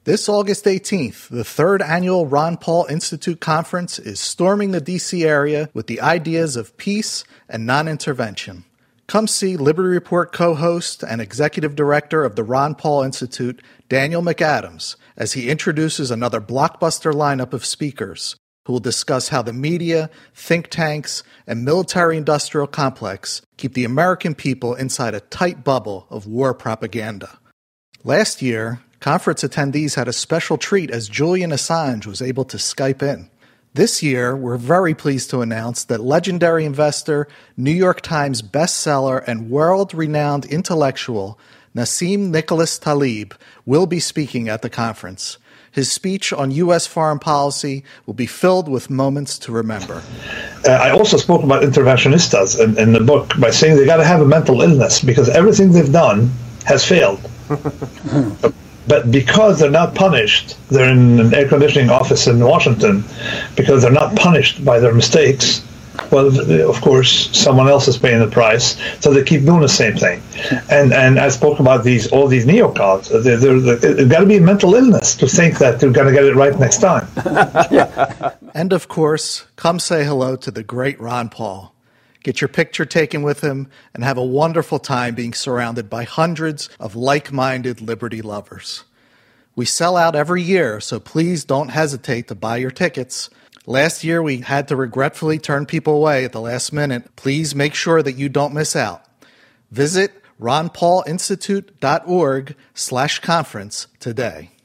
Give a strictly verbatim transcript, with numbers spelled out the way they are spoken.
This August eighteenth, the third annual Ron Paul Institute Conference is storming the D C area with the ideas of peace and non-intervention. Come see Liberty Report co-host and executive director of the Ron Paul Institute, Daniel McAdams, as he introduces another blockbuster lineup of speakers who will discuss how the media, think tanks, and military-industrial complex keep the American people inside a tight bubble of war propaganda. Last year, conference attendees had a special treat as Julian Assange was able to Skype in. This year, we're very pleased to announce that legendary investor, New York Times bestseller, and world-renowned intellectual Nassim Nicholas Taleb will be speaking at the conference. His speech on U S foreign policy will be filled with moments to remember. Uh, I also spoke about interventionistas in, in the book by saying they got to have a mental illness because everything they've done has failed. But because they're not punished, they're in an air conditioning office in Washington, because they're not punished by their mistakes, well, of course, someone else is paying the price, so they keep doing the same thing. And and I spoke about these all these neocons. They're, they're, they're, it's got to be a mental illness to think that they're going to get it right next time. And of course, come say hello to the great Ron Paul. Get your picture taken with him and have a wonderful time being surrounded by hundreds of like-minded liberty lovers. We sell out every year, so please don't hesitate to buy your tickets. Last year, we had to regretfully turn people away at the last minute. Please make sure that you don't miss out. Visit ronpaulinstitute.org slash conference today.